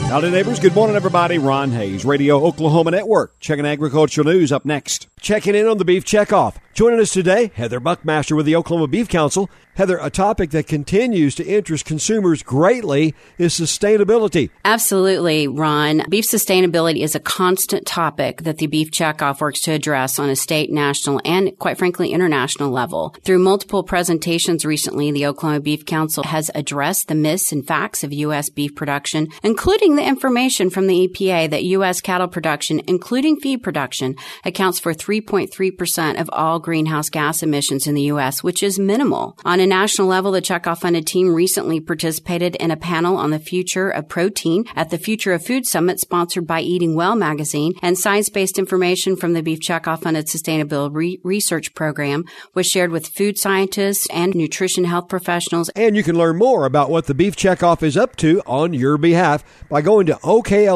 Howdy, neighbors. Good morning, everybody. Ron Hayes, Radio Oklahoma Network. Checking agricultural news up next. Checking in on the Beef Checkoff. Joining us today, Heather Buckmaster with the Oklahoma Beef Council. Heather, a topic that continues to interest consumers greatly is sustainability. Absolutely, Ron. Beef sustainability is a constant topic that the Beef Checkoff works to address on a state, national, and quite frankly, international level. Through multiple presentations recently, the Oklahoma Beef Council has addressed the myths and facts of U.S. beef production, including the information from the EPA that U.S. cattle production, including feed production, accounts for 3.3% of all greenhouse gas emissions in the U.S., which is minimal. On a national level, the Checkoff-funded team recently participated in a panel on the future of protein at the Future of Food Summit sponsored by Eating Well magazine, and science-based information from the Beef Checkoff-funded Sustainability Research Program was shared with food scientists and nutrition health professionals. And you can learn more about what the Beef Checkoff is up to on your behalf by going to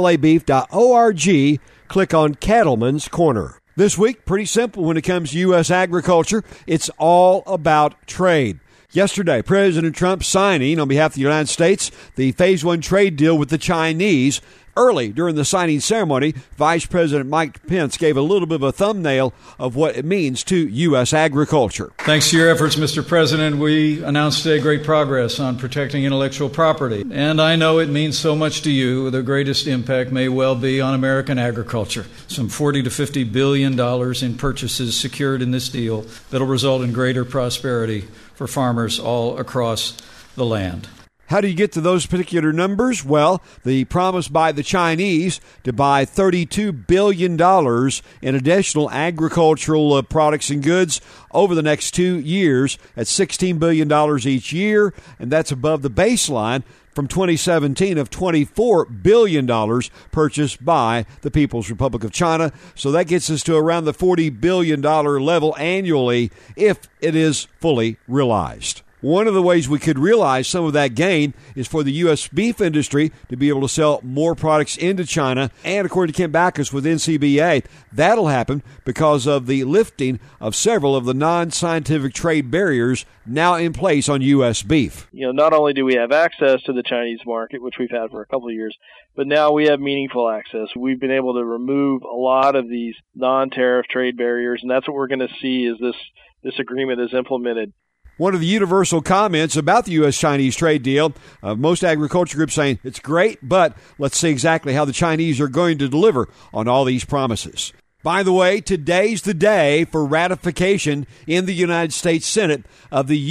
oklabeef.org, click on Cattleman's Corner. This week, pretty simple when it comes to U.S. agriculture. It's all about trade. Yesterday, President Trump signing on behalf of the United States the Phase 1 trade deal with the Chinese. Early during the signing ceremony, Vice President Mike Pence gave a little bit of a thumbnail of what it means to U.S. agriculture. Thanks to your efforts, Mr. President, we announced today great progress on protecting intellectual property. And I know it means so much to you. The greatest impact may well be on American agriculture. Some $40 to $50 billion in purchases secured in this deal that will result in greater prosperity for farmers all across the land. How do you get to those particular numbers? Well, the promise by the Chinese to buy $32 billion in additional agricultural products and goods over the next 2 years at $16 billion each year, and that's above the baseline from 2017 of $24 billion purchased by the People's Republic of China. So that gets us to around the $40 billion level annually if it is fully realized. One of the ways we could realize some of that gain is for the U.S. beef industry to be able to sell more products into China. And according to Kent Backus with NCBA, that'll happen because of the lifting of several of the non-scientific trade barriers now in place on U.S. beef. Not only do we have access to the Chinese market, which we've had for a couple of years, but now we have meaningful access. We've been able to remove a lot of these non-tariff trade barriers, and that's what we're going to see as this agreement is implemented. One of the universal comments about the U.S.-Chinese trade deal, most agriculture groups saying it's great, but let's see exactly how the Chinese are going to deliver on all these promises. By the way, today's the day for ratification in the United States Senate of the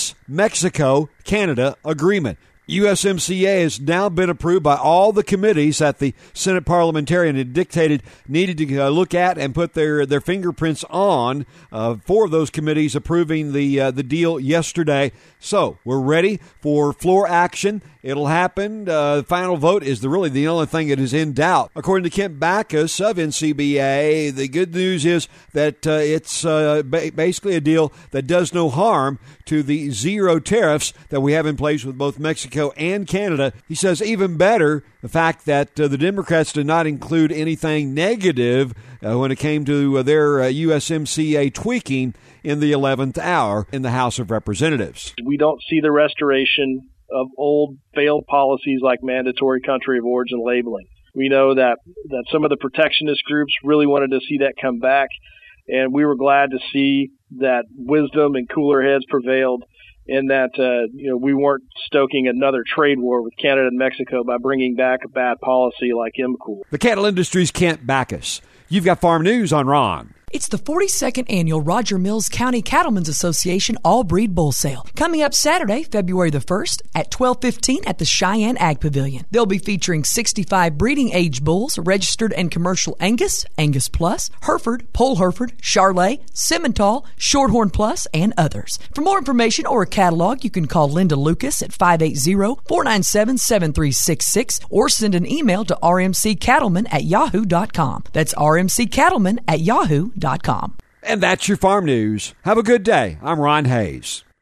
U.S.-Mexico-Canada agreement. USMCA has now been approved by all the committees that the Senate parliamentarian had dictated needed to look at and put their fingerprints on. 4 of those committees approving the deal yesterday. So we're ready for floor action. It'll happen. The final vote is really the only thing that is in doubt. According to Kent Backus of NCBA, the good news is that it's basically a deal that does no harm to the zero tariffs that we have in place with both Mexico and Canada. He says even better, the fact that the Democrats did not include anything negative when it came to their USMCA tweaking in the 11th hour in the House of Representatives. We don't see the restoration of old failed policies like mandatory country of origin labeling. We know that some of the protectionist groups really wanted to see that come back, and we were glad to see that wisdom and cooler heads prevailed, and that we weren't stoking another trade war with Canada and Mexico by bringing back a bad policy like MCOOL. The cattle industry's Kent Backus. You've got farm news on Ron. It's the 42nd annual Roger Mills County Cattlemen's Association All-Breed Bull Sale, coming up Saturday, February the 1st at 12:15 at the Cheyenne Ag Pavilion. They'll be featuring 65 breeding-age bulls, registered and commercial Angus, Angus Plus, Hereford, Pole Hereford, Charolais, Simmental, Shorthorn Plus, and others. For more information or a catalog, you can call Linda Lucas at 580-497-7366 or send an email to rmccattleman@yahoo.com. That's rmccattleman@yahoo.com. And that's your farm news. Have a good day. I'm Ron Hayes.